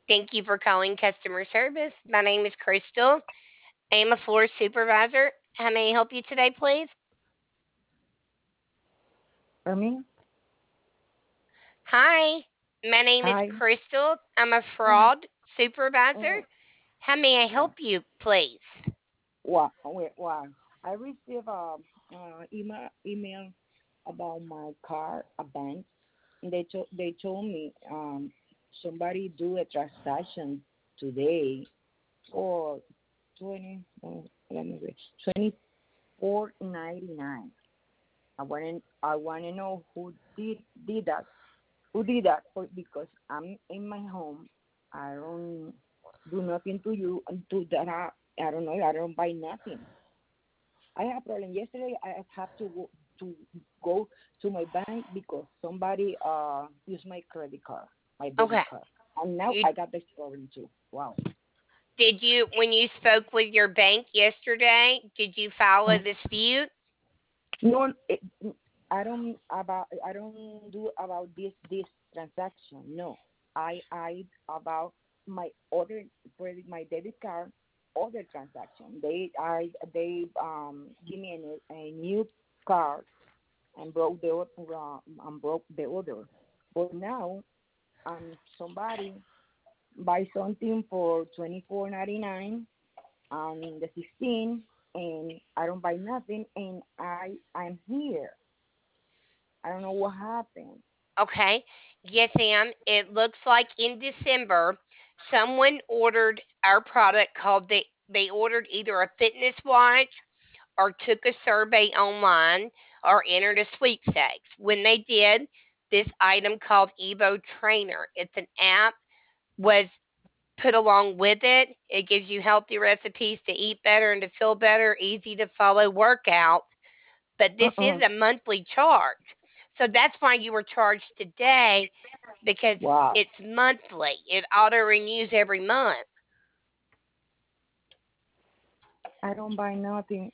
Thank you for calling customer service. My name is Crystal. I am a floor supervisor. How may I help you today, please? For me? Hi, my name is Hi. Crystal. I'm a Oh, fraud supervisor. oh, How may I oh. help you, please? Wow. I received email about my car, a bank. They told me somebody do a transaction today for 20. Let me read. 24.99. I wanna know who did that. Who did that? Because I'm in my home. I don't do nothing to you to that. I don't know. I don't buy nothing. I have problem. Yesterday I have to go to my bank because somebody used my credit card, my Okay. debit card, and now You I got this problem too. Wow. did you when you spoke with your bank yesterday, did you file a Mhm. dispute? No, I don't do about this transaction. No, I about my other credit, my debit card, other transaction. They give me a new card and broke the other. But now somebody buy something for 24.99 and the 16, and I don't buy nothing, and I'm here. I don't know what happened. Okay. Yes, ma'am. It looks like in December, someone ordered our product called they ordered either a fitness watch or took a survey online or entered a sweepstakes. When they did, this item called Evo Trainer. It's an app was put along with it. It gives you healthy recipes to eat better and to feel better, easy to follow workouts, but this is Uh-uh. a monthly charge. So that's why you were charged today because Wow. it's monthly. It auto renews every month. I don't buy nothing.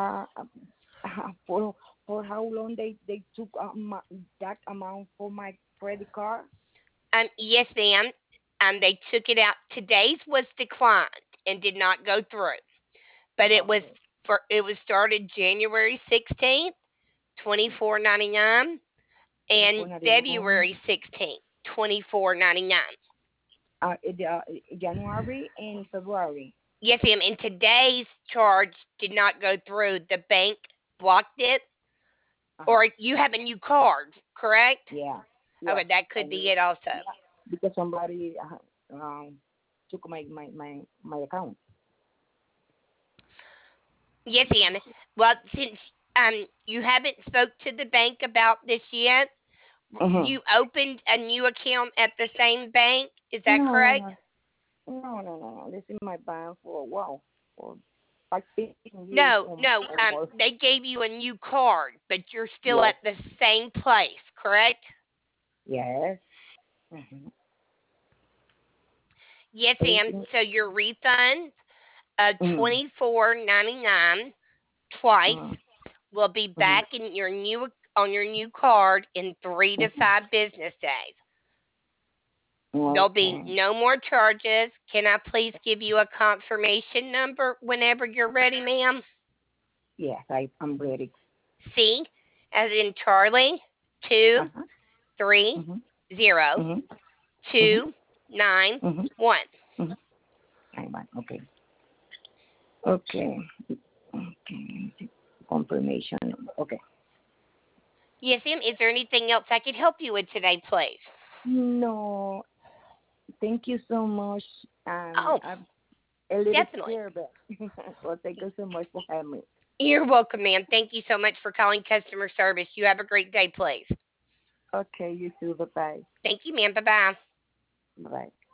For how long they took that amount for my credit card? Yes, ma'am. They took it out. Today's was declined and did not go through, but Okay. it was started January 16th, 24.99, and 24.99. February 16th, 24.99. January and February. Yes, ma'am. And today's charge did not go through. The bank blocked it, Uh-huh. or you have a new card, correct? Yeah. Okay, Yes. that I could will. be it also. Yeah. Because somebody took my account. Yes, ma'am. Well, since you haven't spoke to the bank about this yet, Uh-huh. you opened a new account at the same bank. Is that No, correct? no, no. This is my bank for a while, for like 15 years No, no. or more. They gave you a new card, but you're still Yes, at the same place, correct? yes. Mm-hmm. Yes, ma'am. Everything. So your refund of Mm-hmm. $24.99 twice will be Mm-hmm. back in your new on your new card in 3 to 5 business days. There'll be Okay. no more charges. Can I please give you a confirmation number whenever you're ready, ma'am? Yes, I'm ready. C as in Charlie, two Uh-huh. three Mm-hmm. zero Mm-hmm. Mm-hmm. two nine Mm-hmm. one. Mm-hmm. Okay. Okay. Okay. Confirmation. Okay. Yes, ma'am. Is there anything else I could help you with today, please? No, thank you so much. Oh, I'm a little definitely. scared, but well, thank you so much for having me. You're welcome, ma'am. Thank you so much for calling customer service. You have a great day, please. Okay, you too. Bye bye. Thank you, ma'am. Bye bye. Bye.